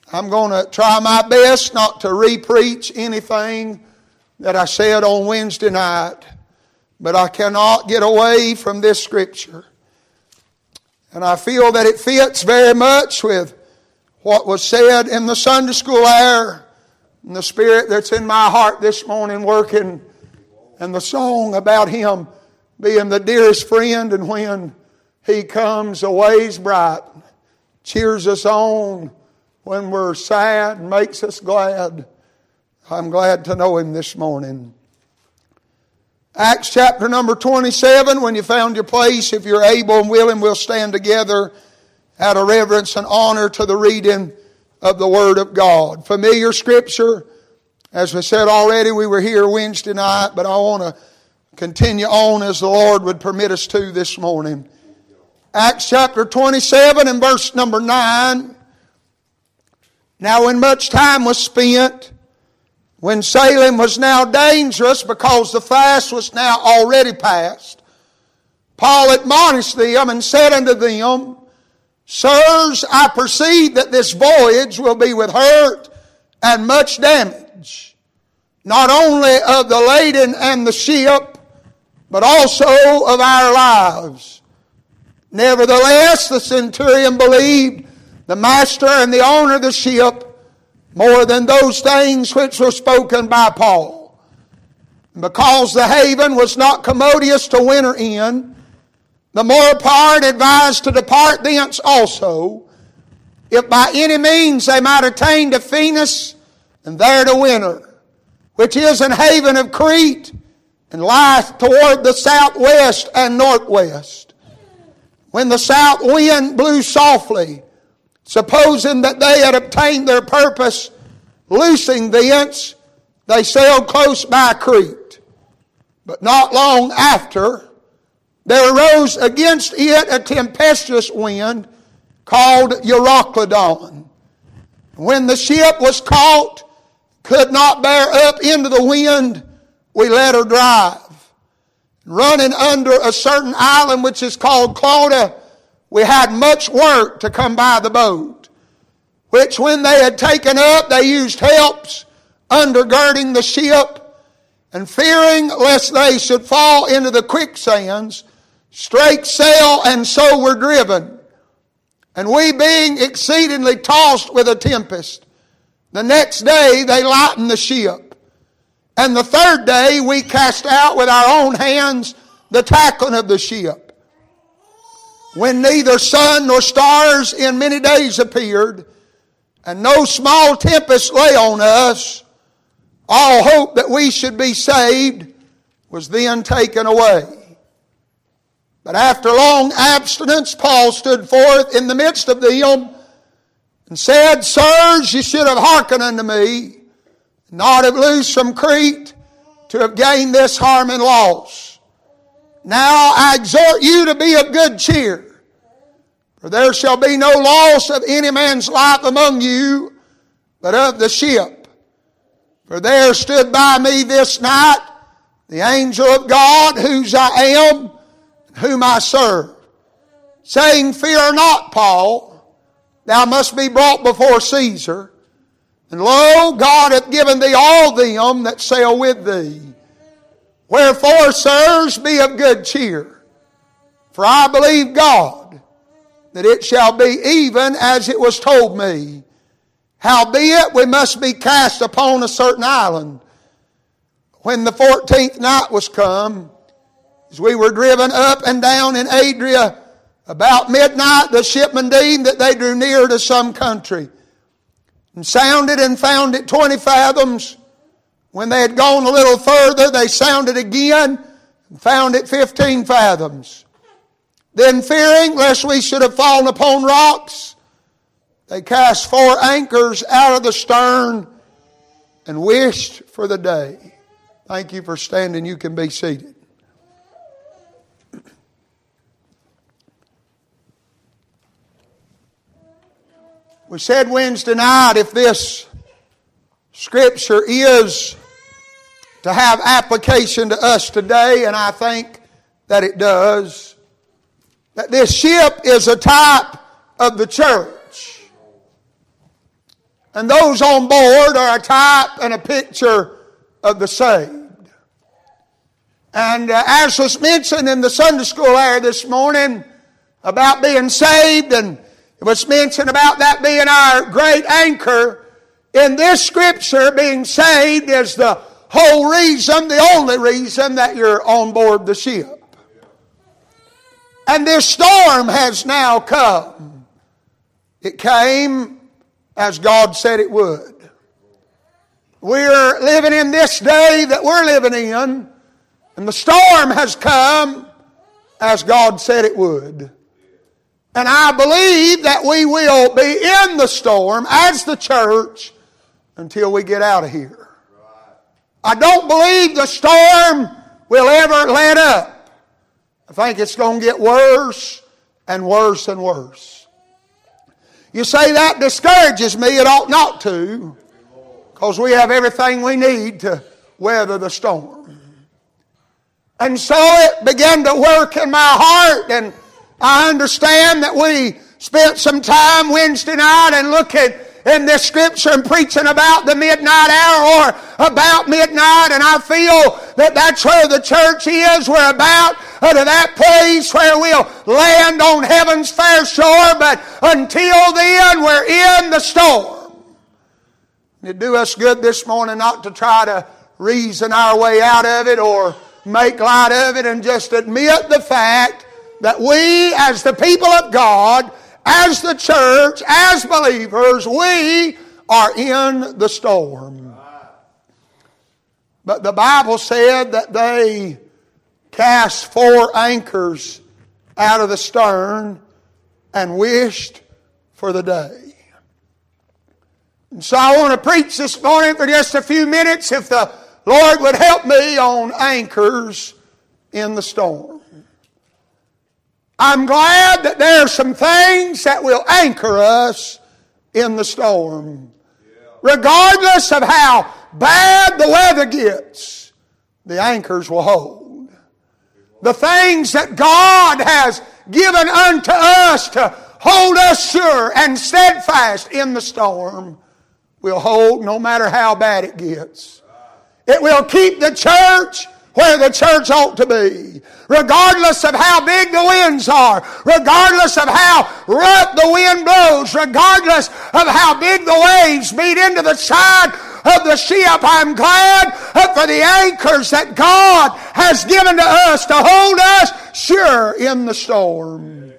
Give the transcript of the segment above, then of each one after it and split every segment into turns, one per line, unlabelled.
I'm going to try my best not to re-preach anything that I said on Wednesday night, but I cannot get away from this scripture. And I feel that it fits very much with what was said in the Sunday school hour, and the Spirit that's in my heart this morning working, and the song about Him being the dearest friend, and when He comes, a ways bright, cheers us on when we're sad, and makes us glad. I'm glad to know Him this morning. Acts chapter number 27, when you found your place, if you're able and willing, we'll stand together out of reverence and honor to the reading of the Word of God. Familiar scripture. As we said already, we were here Wednesday night, but I want to continue on as the Lord would permit us to this morning. Acts chapter 27 and verse number 9. Now when much time was spent, when sailing was now dangerous because the fast was now already past, Paul admonished them and said unto them, Sirs, I perceive that this voyage will be with hurt and much damage, not only of the laden and the ship, but also of our lives. Nevertheless, the centurion believed the master and the owner of the ship more than those things which were spoken by Paul. And because the haven was not commodious to winter in, the more part advised to depart thence also, if by any means they might attain to Phoenix, and there to winter, which is an haven of Crete, and lieth toward the southwest and northwest. When the south wind blew softly, supposing that they had obtained their purpose, loosing thence, they sailed close by Crete. But not long after, there arose against it a tempestuous wind called Euroclydon. When the ship was caught, could not bear up into the wind, we let her drive. Running under a certain island which is called Clauda, we had much work to come by the boat, which when they had taken up, they used helps undergirding the ship, and fearing lest they should fall into the quicksands, strake sail, and so were driven. And we being exceedingly tossed with a tempest, the next day they lightened the ship. And the third day we cast out with our own hands the tackling of the ship. When neither sun nor stars in many days appeared, and no small tempest lay on us, all hope that we should be saved was then taken away. But after long abstinence, Paul stood forth in the midst of them and said, Sirs, you should have hearkened unto me, not have loosed from Crete, to have gained this harm and loss. Now I exhort you to be of good cheer, for there shall be no loss of any man's life among you, but of the ship. For there stood by me this night the angel of God, whose I am, whom I serve, saying, Fear not, Paul, thou must be brought before Caesar. And lo, God hath given thee all them that sail with thee. Wherefore, sirs, be of good cheer. For I believe God, that it shall be even as it was told me. Howbeit, we must be cast upon a certain island. When the 14th night was come, as we were driven up and down in Adria, about midnight the shipmen deemed that they drew near to some country, and sounded and found it 20 fathoms. When they had gone a little further, they sounded again and found it 15 fathoms. Then fearing lest we should have fallen upon rocks, they cast 4 anchors out of the stern and wished for the day. Thank you for standing. You can be seated. We said Wednesday night, if this scripture is to have application to us today, and I think that it does, that this ship is a type of the church. And those on board are a type and a picture of the saved. And as was mentioned in the Sunday school hour this morning about being saved, and it was mentioned about that being our great anchor, in this scripture, being saved is the whole reason, the only reason that you're on board the ship. And this storm has now come. It came as God said it would. We're living in this day that we're living in, and the storm has come as God said it would. And I believe that we will be in the storm as the church until we get out of here. I don't believe the storm will ever let up. I think it's going to get worse and worse and worse. You say that discourages me. It ought not to, because we have everything we need to weather the storm. And so it began to work in my heart, and I understand that we spent some time Wednesday night and looking in this scripture and preaching about the midnight hour or about midnight, and I feel that that's where the church is. We're about to that place where we'll land on heaven's fair shore, but until then we're in the storm. It'd do us good this morning not to try to reason our way out of it or make light of it, and just admit the fact that we as the people of God, as the church, as believers, we are in the storm. But the Bible said that they cast 4 anchors out of the stern and wished for the day. And so I want to preach this morning for just a few minutes, if the Lord would help me, on anchors in the storm. I'm glad that there are some things that will anchor us in the storm. Regardless of how bad the weather gets, the anchors will hold. The things that God has given unto us to hold us sure and steadfast in the storm will hold no matter how bad it gets. It will keep the church where the church ought to be. Regardless of how big the winds are, regardless of how rough the wind blows, regardless of how big the waves beat into the side of the ship, I'm glad for the anchors that God has given to us to hold us sure in the storm.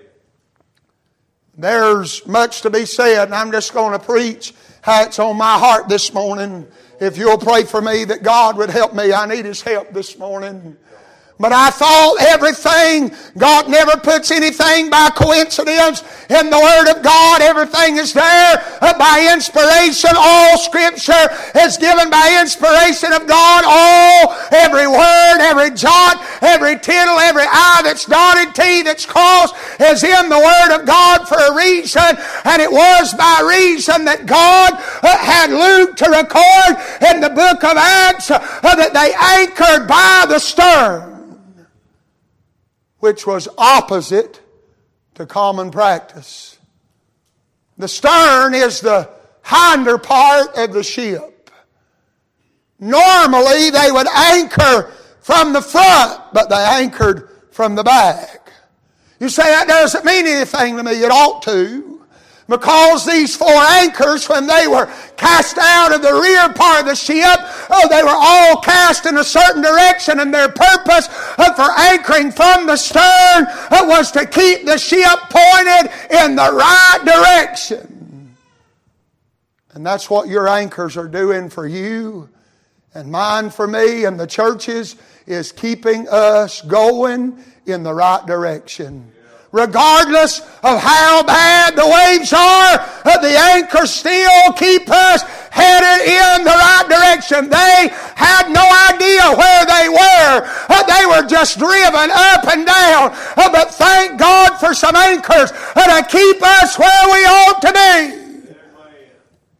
There's much to be said, and I'm just going to preach how it's on my heart this morning. If you'll pray for me that God would help me, I need His help this morning. But I thought everything, God never puts anything by coincidence in the Word of God. Everything is there by inspiration. All Scripture is given by inspiration of God. Every word, every jot, every tittle, every I that's dotted, T that's crossed is in the Word of God for a reason. And it was by reason that God had Luke to record in the book of Acts that they anchored by the stern, which was opposite to common practice. The stern is the hinder part of the ship. Normally they would anchor from the front, but they anchored from the back. You say that doesn't mean anything to me. It ought to. Because these 4 anchors, when they were cast out of the rear part of the ship, they were all cast in a certain direction, and their purpose for anchoring from the stern was to keep the ship pointed in the right direction. And that's what your anchors are doing for you and mine for me and the churches, is keeping us going in the right direction. Regardless of how bad the waves are, the anchors still keep us headed in the right direction. They had no idea where they were. They were just driven up and down. But thank God for some anchors to keep us where we ought to be.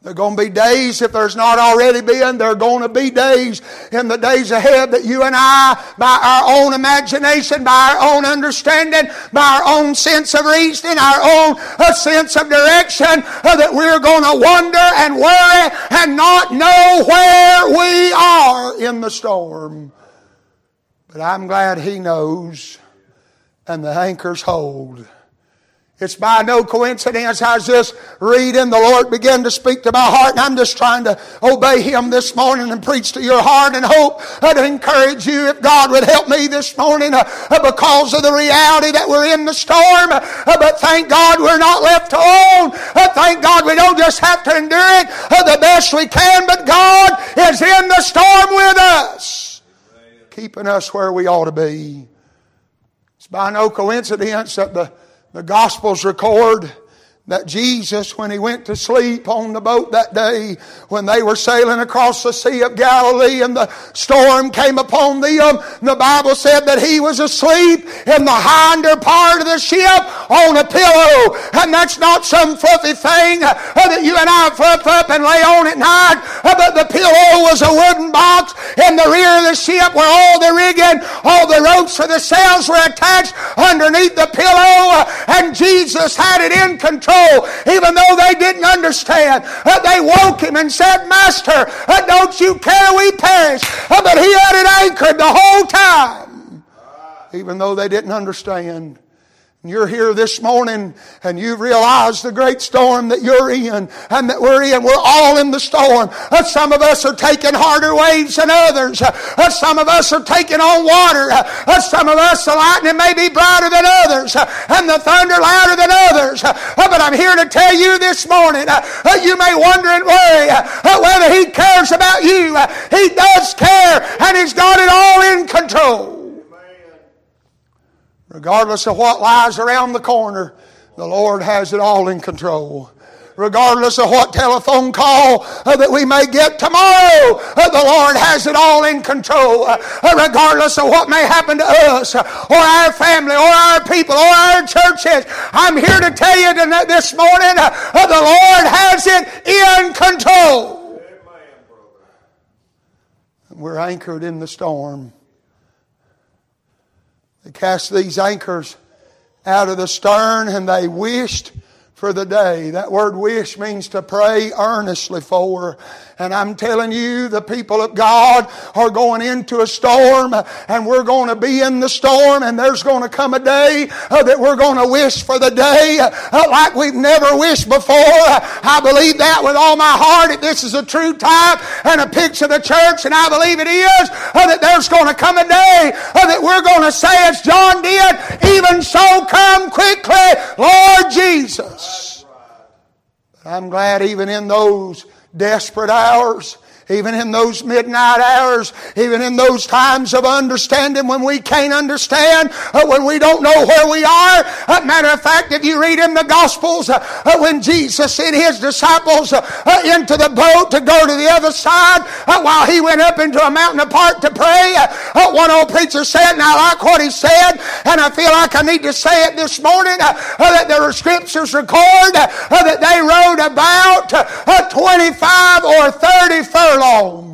There are going to be days, if there's not already been, there are going to be days in the days ahead that you and I, by our own imagination, by our own understanding, by our own sense of reasoning, our own sense of direction, that we're going to wonder and worry and not know where we are in the storm. But I'm glad He knows, and the anchors hold. It's by no coincidence. I was just reading, the Lord began to speak to my heart, and I'm just trying to obey Him this morning and preach to your heart and hope to encourage you if God would help me this morning because of the reality that we're in the storm. But thank God we're not left alone. Thank God we don't just have to endure it the best we can, but God is in the storm with us, keeping us where we ought to be. It's by no coincidence that the Gospels record that Jesus, when He went to sleep on the boat that day, when they were sailing across the Sea of Galilee and the storm came upon them, the Bible said that He was asleep in the hinder part of the ship on a pillow. And that's not some fluffy thing that you and I fluff up and lay on at night, but the pillow was a wooden box in the rear of the ship where all the rigging, all the ropes for the sails were attached underneath the pillow, and Jesus had it in control. Even though they didn't understand, they woke Him and said, Master, don't you care we perish? But He had it anchored the whole time, even though they didn't understand. You're here this morning and you've realized the great storm that you're in and that we're in. We're all in the storm. Some of us are taking harder waves than others. Some of us are taking on water. Some of us, the lightning may be brighter than others and the thunder louder than others. But I'm here to tell you this morning, you may wonder and worry whether He cares about you. He does care, and He's got it all in control. Regardless of what lies around the corner, the Lord has it all in control. Regardless of what telephone call that we may get tomorrow, the Lord has it all in control. Regardless of what may happen to us or our family or our people or our churches, I'm here to tell you this morning, the Lord has it in control. We're anchored in the storm. They cast these anchors out of the stern and they wished for the day. That word wish means to pray earnestly for. And I'm telling you, the people of God are going into a storm, and we're going to be in the storm, and there's going to come a day that we're going to wish for the day like we've never wished before. I believe that with all my heart, that this is a true type and a picture of the church, and I believe it is, that there's going to come a day that we're going to say, as John did, even so come quickly, Lord Jesus. But I'm glad even in those desperate hours, even in those midnight hours, even in those times of understanding when we can't understand, when we don't know where we are. Matter of fact, if you read in the Gospels, when Jesus sent His disciples into the boat to go to the other side, while He went up into a mountain apart to pray, one old preacher said, and I like what he said, and I feel like I need to say it this morning, that the Scriptures record that they rode about 25 or 30 furlongs.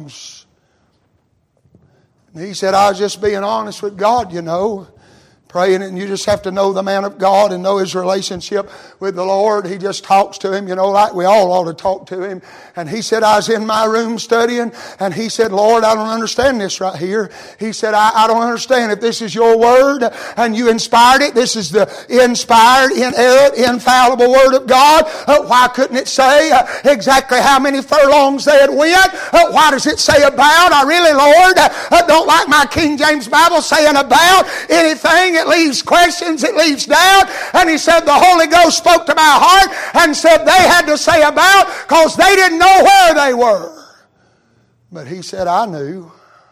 And he said, I was just being honest with God, you know. Praying, and you just have to know the man of God and know his relationship with the Lord. He just talks to Him, you know, like we all ought to talk to Him. And he said, I was in my room studying, and he said, Lord, I don't understand this right here. He said, I don't understand. If this is your word and you inspired it, this is the inspired, inerrant, infallible word of God, why couldn't it say exactly how many furlongs they had went? Why does it say about? I really, Lord, don't like my King James Bible saying about anything. It leaves questions, it leaves doubt. And he said the Holy Ghost spoke to my heart and said they had to say about because they didn't know where they were. But he said, I knew.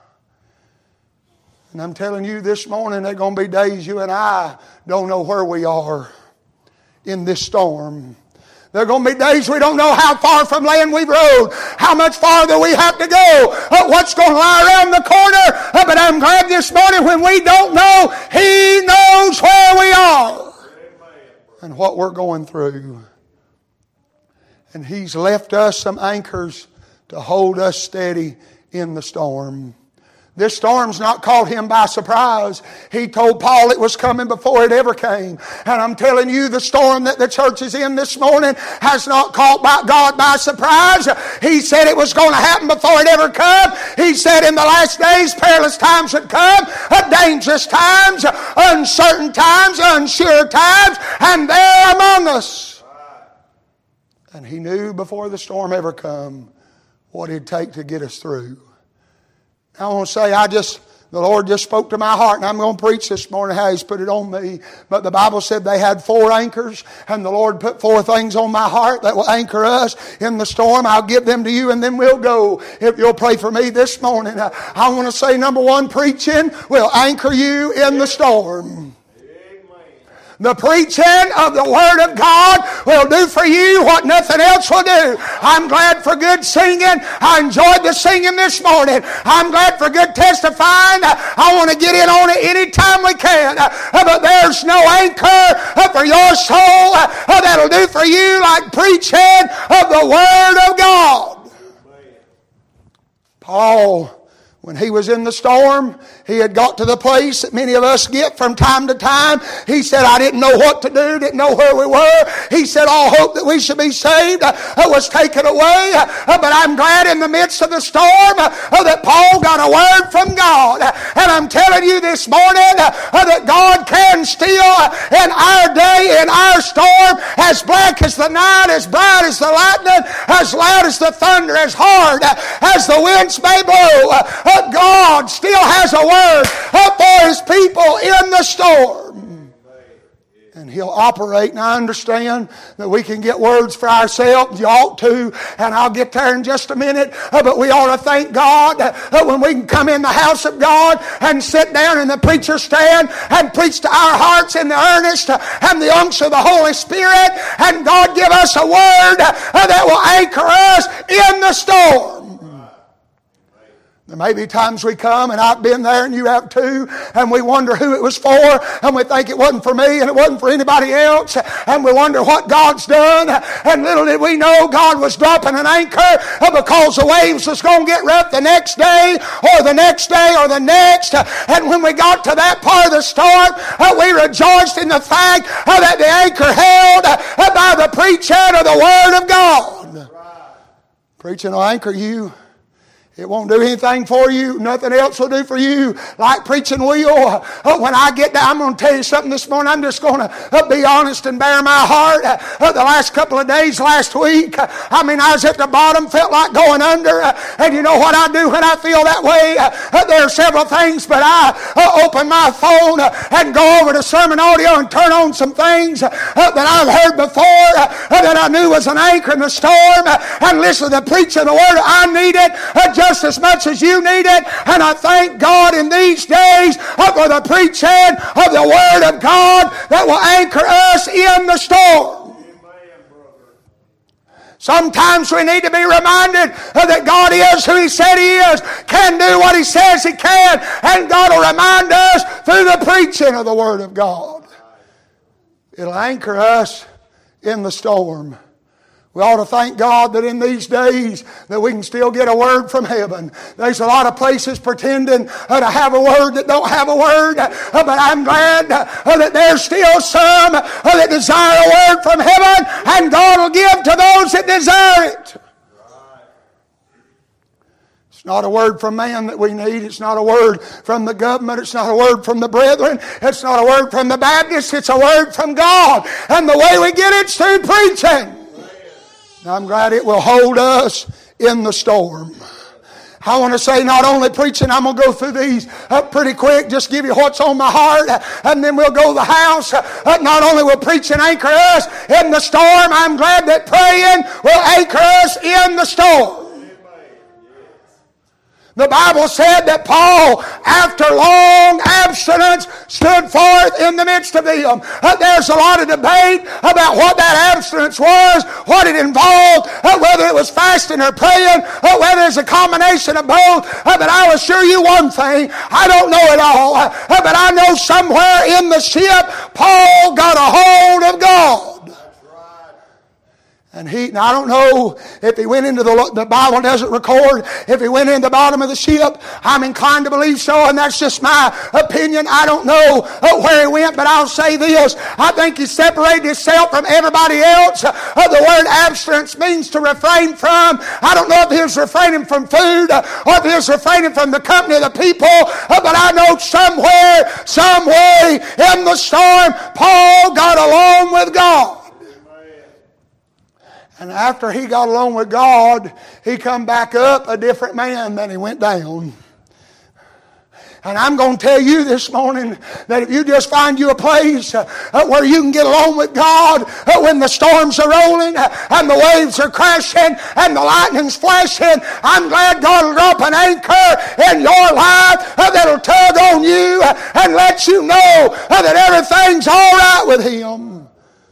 And I'm telling you this morning, there are going to be days you and I don't know where we are in this storm. There are going to be days we don't know how far from land we've rode, how much farther we have to go, what's going to lie around the corner. But I'm glad this morning when we don't know, He knows where we are and what we're going through. And He's left us some anchors to hold us steady in the storm. This storm's not caught Him by surprise. He told Paul it was coming before it ever came. And I'm telling you, the storm that the church is in this morning has not caught God by surprise. He said it was going to happen before it ever come. He said in the last days perilous times would come, dangerous times, uncertain times, unsure times, and they're among us. And He knew before the storm ever come what it'd take to get us through. I want to say, the Lord just spoke to my heart, and I'm going to preach this morning how He's put it on me. But the Bible said they had 4 anchors, and the Lord put 4 things on my heart that will anchor us in the storm. I'll give them to you, and then we'll go. If you'll pray for me this morning, I want to say, number 1, preaching will anchor you in the storm. The preaching of the Word of God will do for you what nothing else will do. I'm glad for good singing. I enjoyed the singing this morning. I'm glad for good testifying. I want to get in on it anytime we can. But there's no anchor for your soul that'll do for you like preaching of the Word of God. Paul, when he was in the storm, he had got to the place that many of us get from time to time. He said, I didn't know what to do, didn't know where we were. He said, all hope that we should be saved was taken away. But I'm glad in the midst of the storm that Paul got a word from God. And I'm telling you this morning that God can still, in our day, in our storm, as black as the night, as bright as the lightning, as loud as the thunder, as hard as the winds may blow, God still has a word for His people in the storm. And He'll operate, and I understand that we can get words for ourselves. You ought to, and I'll get there in just a minute. But we ought to thank God when we can come in the house of God and sit down in the preacher's stand and preach to our hearts in the earnest and the unction of the Holy Spirit, and God give us a word that will anchor us in the storm. There may be times we come, and I've been there and you have too, and we wonder who it was for, and we think it wasn't for me and it wasn't for anybody else, and we wonder what God's done, and little did we know God was dropping an anchor because the waves was going to get rough the next day or the next day or the next. And when we got to that part of the storm, we rejoiced in the fact that the anchor held by the preaching of the Word of God. Preaching will anchor you. It won't do anything for you. Nothing else will do for you like preaching will. When I get down, I'm going to tell you something this morning. I'm just going to be honest and bare my heart. The last couple of days, last week, I was at the bottom, felt like going under. And you know what I do when I feel that way? There are several things, but I open my phone and go over to Sermon Audio and turn on some things that I've heard before that I knew was an anchor in the storm, and listen to the preaching of the Word. I need it just as much as you need it, and I thank God in these days for the preaching of the Word of God that will anchor us in the storm. Sometimes we need to be reminded that God is who He said He is, can do what He says He can, and God will remind us through the preaching of the Word of God. It'll anchor us in the storm. We ought to thank God that in these days that we can still get a word from heaven. There's a lot of places pretending to have a word that don't have a word. But I'm glad that there's still some that desire a word from heaven, and God will give to those that desire it. It's not a word from man that we need. It's not a word from the government. It's not a word from the brethren. It's not a word from the Baptists. It's a word from God. And the way we get it's through preaching. I'm glad it will hold us in the storm. I want to say not only preaching, I'm going to go through these pretty quick, just give you what's on my heart, and then we'll go to the house. Not only will preaching anchor us in the storm, I'm glad that praying will anchor us in the storm. The Bible said that Paul, after long abstinence, stood forth in the midst of them. There's a lot of debate about what that abstinence was, what it involved, whether it was fasting or praying, whether it's a combination of both. But I will assure you one thing, I don't know it all, but I know somewhere in the ship, Paul got a hold of God. And now I don't know if he went into the Bible doesn't record if he went in the bottom of the ship. I'm inclined to believe so, and that's just my opinion. I don't know where he went, but I'll say this. I think he separated himself from everybody else. The word abstinence means to refrain from. I don't know if he was refraining from food or if he was refraining from the company of the people, but I know somewhere, some way in the storm, Paul got along with God. And after he got along with God, he come back up a different man than he went down. And I'm going to tell you this morning that if you just find you a place where you can get along with God when the storms are rolling and the waves are crashing and the lightning's flashing, I'm glad God will drop an anchor in your life that'll tug on you and let you know that everything's all right with Him.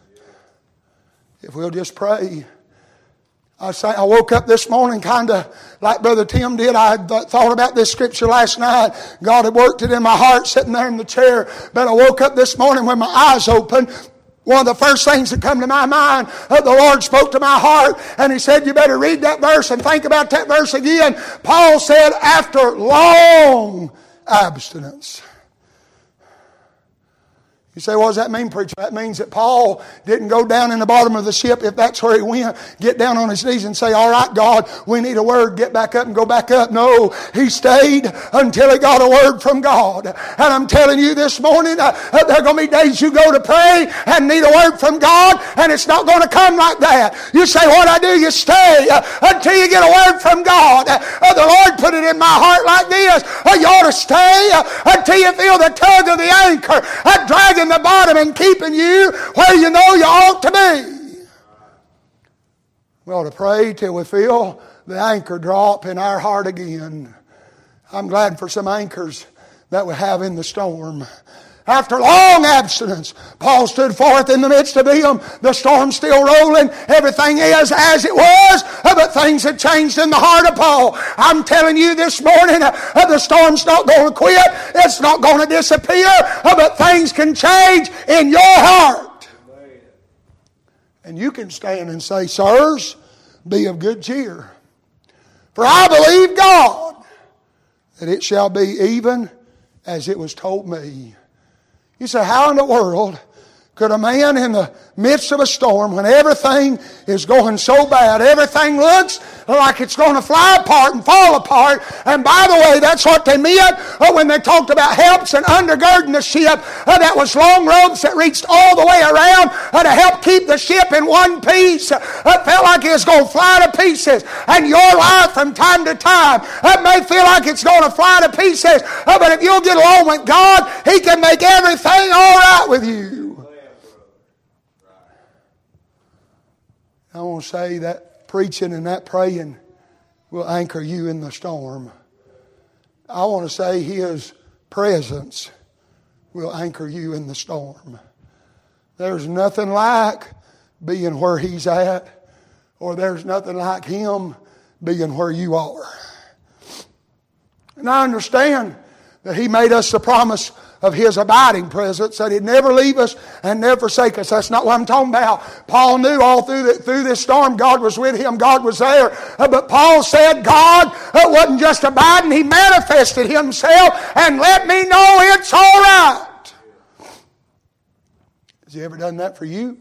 If we'll just pray. I woke up this morning kind of like Brother Tim did. I had thought about this scripture last night. God had worked it in my heart sitting there in the chair. But I woke up this morning with my eyes open. One of the first things that come to my mind, the Lord spoke to my heart and He said, you better read that verse and think about that verse again. Paul said, after long abstinence. You say, what does that mean, preacher? That means that Paul didn't go down in the bottom of the ship, if that's where he went, get down on his knees and say, all right, God, we need a word, get back up and go back up. No, he stayed until he got a word from God. And I'm telling you this morning, there are going to be days you go to pray and need a word from God, and it's not going to come like that. You say, what I do? You stay until you get a word from God. The Lord put it in my heart like this. You ought to stay until you feel the tug of the anchor, dragging the bottom and keeping you where you know you ought to be. We ought to pray till we feel the anchor drop in our heart again. I'm glad for some anchors that we have in the storm. After long abstinence, Paul stood forth in the midst of them. The storm's still rolling. Everything is as it was, but things have changed in the heart of Paul. I'm telling you this morning, the storm's not going to quit. It's not going to disappear, but things can change in your heart. And you can stand and say, sirs, be of good cheer. For I believe God that it shall be even as it was told me. You say, how in the world could a man in the midst of a storm, when everything is going so bad, everything looks like it's going to fly apart and fall apart, and by the way, that's what they meant when they talked about helps and undergirding the ship, that was long ropes that reached all the way around to help keep the ship in one piece. It felt like it was going to fly to pieces, and your life from time to time, it may feel like it's going to fly to pieces, but if you'll get along with God, He can make everything all right with you. I want to say that preaching and that praying will anchor you in the storm. I want to say His presence will anchor you in the storm. There's nothing like being where He's at, or there's nothing like Him being where you are. And I understand that He made us the promise of His abiding presence, that He'd never leave us and never forsake us. That's not what I'm talking about. Paul knew all through this storm God was with him, God was there. But Paul said God wasn't just abiding, He manifested Himself and let me know it's all right. Has He ever done that for you?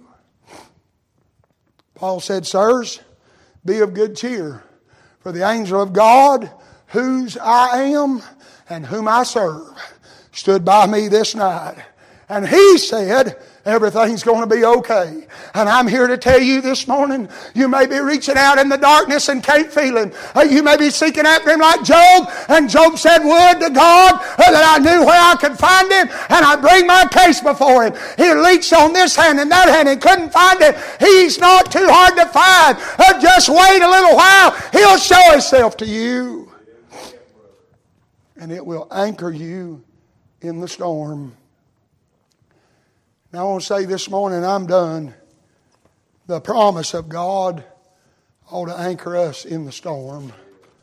Paul said, sirs, be of good cheer, for the angel of God, whose I am and whom I serve, stood by me this night. And he said, everything's going to be okay. And I'm here to tell you this morning, you may be reaching out in the darkness and can't feel Him. You may be seeking after Him like Job. And Job said, would to God that I knew where I could find Him, and I bring my case before Him. He reached on this hand and that hand and couldn't find it. He's not too hard to find. Just wait a little while. He'll show Himself to you. And it will anchor you in the storm. Now I want to say this morning, I'm done. The promise of God ought to anchor us in the storm.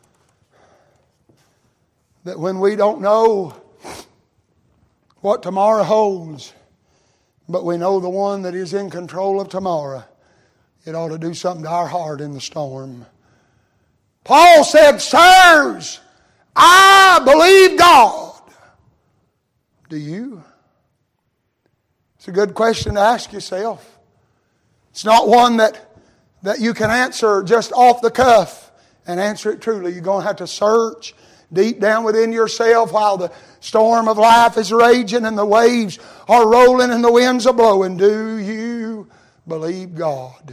That when we don't know what tomorrow holds, but we know the one that is in control of tomorrow, it ought to do something to our heart in the storm. Paul said, sirs, I believe God. Do you? It's a good question to ask yourself. It's not one that you can answer just off the cuff and answer it truly. You're going to have to search deep down within yourself while the storm of life is raging and the waves are rolling and the winds are blowing. Do you believe God?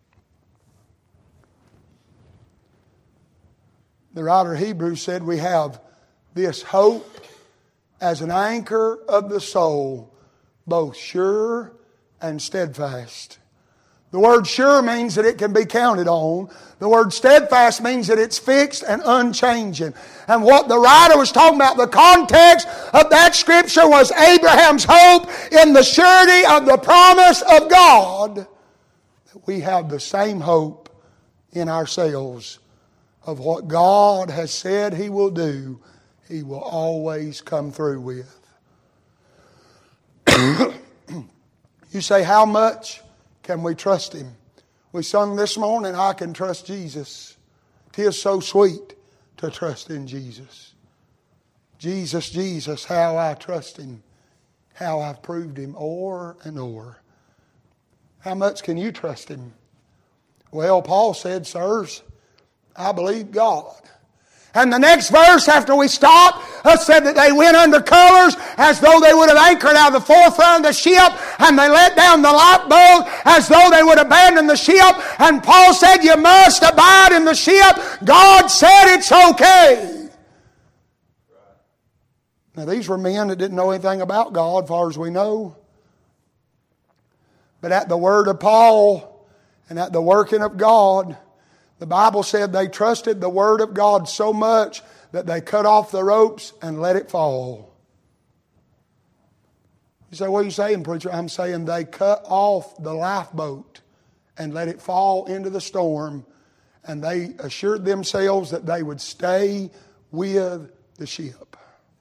The writer of Hebrews said we have this hope as an anchor of the soul, both sure and steadfast. The word sure means that it can be counted on. The word steadfast means that it's fixed and unchanging. And what the writer was talking about, the context of that scripture was Abraham's hope in the surety of the promise of God. That we have the same hope in ourselves of what God has said He will do, He will always come through with. You say, how much can we trust Him? We sung this morning, I can trust Jesus. 'Tis so sweet to trust in Jesus. Jesus, Jesus, how I trust Him. How I've proved Him o'er and o'er. How much can you trust Him? Well, Paul said, sirs, I believe God. And the next verse after we stopped said that they went under colors as though they would have anchored out of the forefront of the ship, and they let down the lifeboat as though they would abandon the ship. And Paul said, you must abide in the ship. God said it's okay. Now these were men that didn't know anything about God as far as we know. But at the word of Paul and at the working of God, the Bible said they trusted the Word of God so much that they cut off the ropes and let it fall. You say, what are you saying, preacher? I'm saying they cut off the lifeboat and let it fall into the storm, and they assured themselves that they would stay with the ship.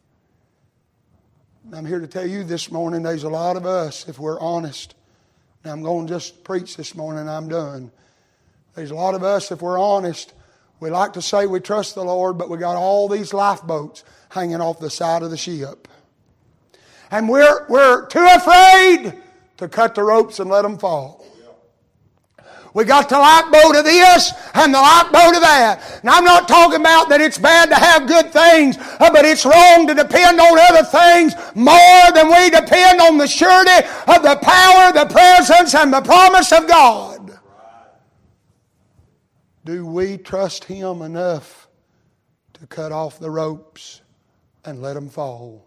I'm here to tell you this morning, there's a lot of us, if we're honest. Now I'm going to just preach this morning and I'm done. There's a lot of us, if we're honest, we like to say we trust the Lord, but we got all these lifeboats hanging off the side of the ship. And we're too afraid to cut the ropes and let them fall. We got the lifeboat of this and the lifeboat of that. And I'm not talking about that it's bad to have good things, but it's wrong to depend on other things more than we depend on the surety of the power, the presence, and the promise of God. Do we trust Him enough to cut off the ropes and let them fall?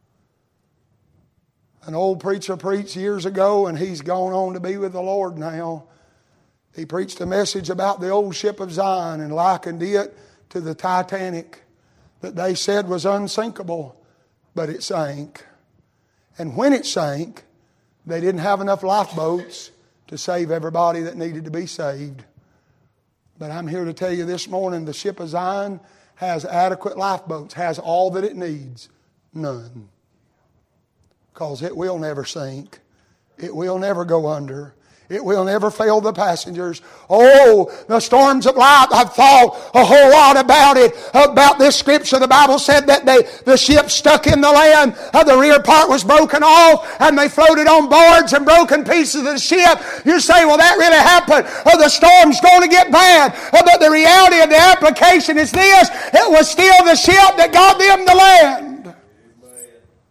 An old preacher preached years ago, and he's gone on to be with the Lord now. He preached a message about the old ship of Zion and likened it to the Titanic that they said was unsinkable, but it sank. And when it sank, they didn't have enough lifeboats to save everybody that needed to be saved. But I'm here to tell you this morning, the ship of Zion has adequate lifeboats, has all that it needs. None. Because it will never sink. It will never go under. It will never fail the passengers. Oh, the storms of life. I've thought a whole lot about it. About this scripture. The Bible said that the ship stuck in the land. The rear part was broken off. And they floated on boards and broken pieces of the ship. You say, well, that really happened. The storm's going to get bad. But the reality of the application is this. It was still the ship that got them the land. Amen.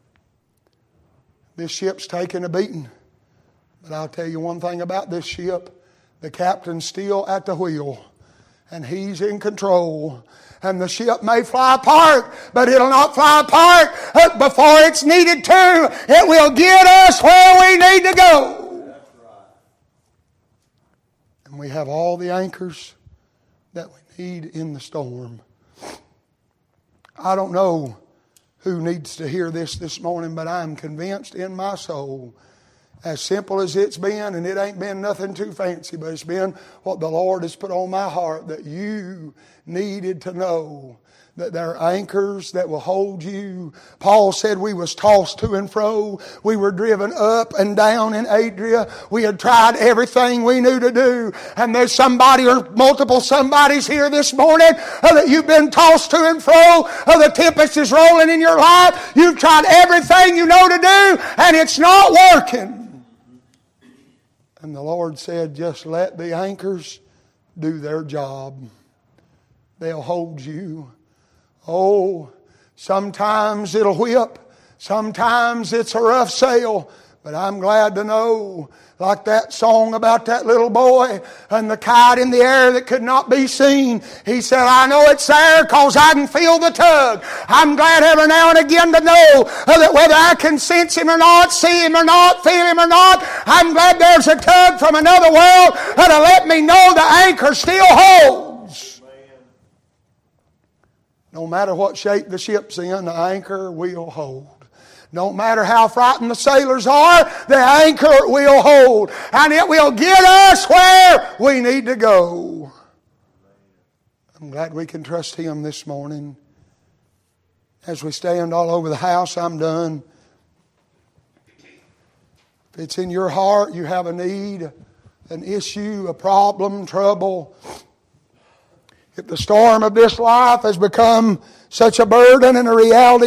This ship's taking a beating. But I'll tell you one thing about this ship. The captain's still at the wheel. And he's in control. And the ship may fly apart, but it'll not fly apart before it's needed to. It will get us where we need to go. That's right. And we have all the anchors that we need in the storm. I don't know who needs to hear this morning, but I'm convinced in my soul, as simple as it's been, and it ain't been nothing too fancy, but it's been what the Lord has put on my heart, that you needed to know that there are anchors that will hold you. Paul said we was tossed to and fro. We were driven up and down in Adria. We had tried everything we knew to do. And there's somebody or multiple somebodies here this morning that you've been tossed to and fro. The tempest is rolling in your life. You've tried everything you know to do and it's not working. And the Lord said, just let the anchors do their job. They'll hold you. Oh, sometimes it'll whip. Sometimes it's a rough sail. But I'm glad to know, like that song about that little boy and the kite in the air that could not be seen. He said, I know it's there because I can feel the tug. I'm glad every now and again to know that whether I can sense Him or not, see Him or not, feel Him or not, I'm glad there's a tug from another world to let me know the anchor still holds. No matter what shape the ship's in, the anchor will hold. No matter how frightened the sailors are, the anchor will hold. And it will get us where we need to go. I'm glad we can trust Him this morning. As we stand all over the house, I'm done. If it's in your heart, you have a need, an issue, a problem, trouble. If the storm of this life has become such a burden and a reality